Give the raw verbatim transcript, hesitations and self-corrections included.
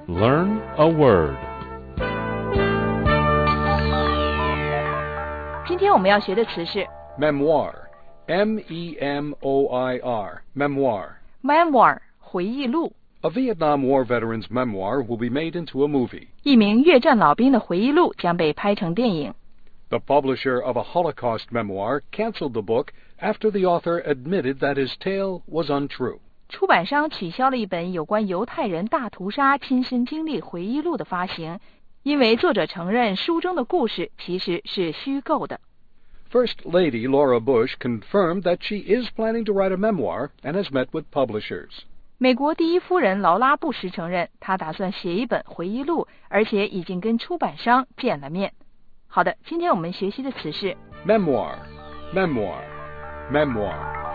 Learn a word. 今天我们要学的词是 Memoir, M E M O I R, memoir. memoir 回忆录。 A Vietnam War veteran's memoir will be made into a movie. 一名越战老兵的回忆录将被拍成电影。 The publisher of a Holocaust memoir canceled the book after the author admitted that his tale was untrue. 出版商取消了一本有关犹太人大屠杀亲身经历回忆录的发行，因为作者承认书中的故事其实是虚构的。 First Lady Laura Bush confirmed that she is planning to write a memoir and has met with publishers. 美国第一夫人劳拉·布什承认，她打算写一本回忆录，而且已经跟出版商见了面。好的，今天我们学习的词是 Memoir, memoir, memoir.